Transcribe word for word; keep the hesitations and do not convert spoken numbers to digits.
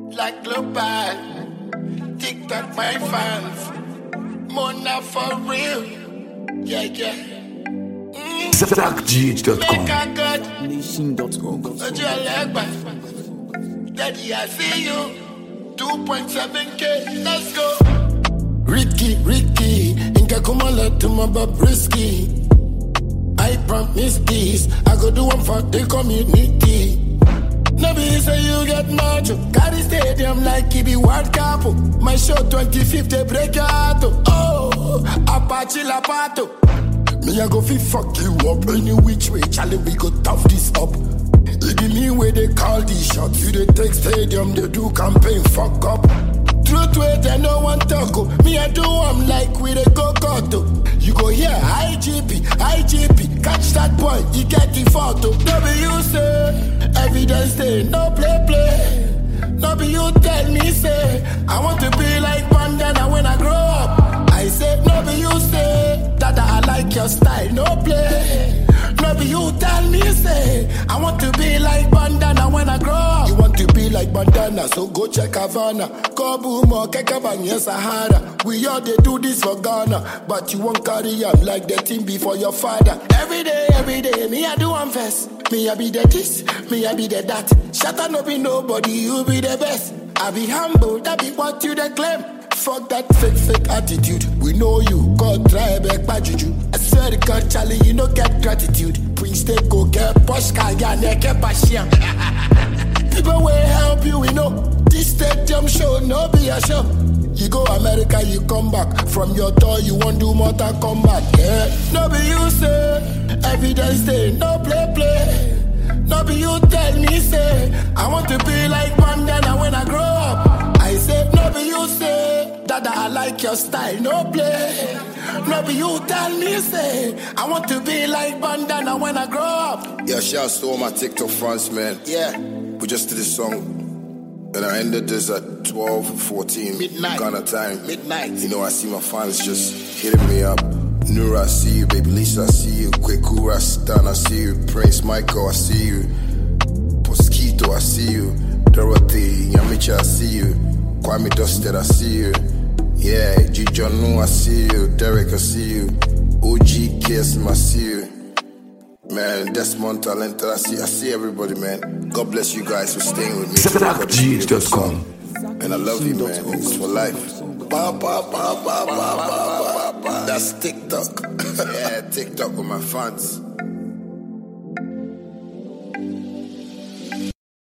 like global. TikTok my fans. Mona for real. Yeah, yeah. Mm. Zach G H dot com. Make a good. Nation dot com. Daddy, I see you. two point seven K. Let's go. Ricky, Ricky, inka kumala to my Bobrisky. I promise this, I go do one for the community. No be say you get mad, carry stadium like it be World Cup. My show twenty-fifth, they break your heart. Oh, Apache Lapato. Me I go fi fuck you up any which way, Charlie, we go tough this up. It be me where they call these shots. You they take stadium, they do campaign, fuck up. Truth way, they no one talk. Oh. Me I do I'm like with a go-go. You go here, I G P, I G P. Catch that boy, he get the photo. No be you say, evidence day, no play play. No be you tell me say, I want to be like Bandana when I grow up. I say, no be you say, Dada I like your style, no play. No be you tell me say, I want to be like Bandana when I grow up. You want to be like Bandana, so go check Havana. Kobumo, Kekabanya, Sahara. We all they do this for Ghana, but you won't carry up like the team before your father. Every day, every day, me I do one fest. Me I be the this, me I be the that. Shut up, no be nobody, you be the best. I be humble, that be what you they claim. Fuck that fake, fake attitude. We know you, God try back by juju. I swear to God, Charlie, you don't get gratitude. Prince they go get posh kaya neke passion. People will help you, we know. This stadium show, no be a show. You go America, you come back. From your door, you won't do Mortal Kombat. Yeah, no be you say, evidence day, no play play. No be you tell me say, I want to be like Bandana when I grow up. I say, no be you say, Dada I like your style, no play. No be you tell me say, I want to be like Bandana when I grow up. Yeah, shouts to all my TikTok fans, man. Yeah. We just did this song. And I ended this at twelve fourteen Midnight. Ghana time. Midnight. You know, I see my fans just hitting me up. Nura, I see you. Baby Lisa, I see you. Kweku Rastan, I see you. Prince Michael, I see you. Mosquito, I see you. Dorothy, Yamicha, I see you. Kwame Dusted, I see you. Yeah, G. Jonu, I see you. Derek, I see you. O G K S M, I see you. Man, Desmond Talent, I see, I see everybody, man. God bless you guys for staying with me. Zach G H dot com. And I love you, man. It's for life. Ba, ba, ba, ba, ba, ba, ba, ba. That's TikTok. Yeah, TikTok with my fans.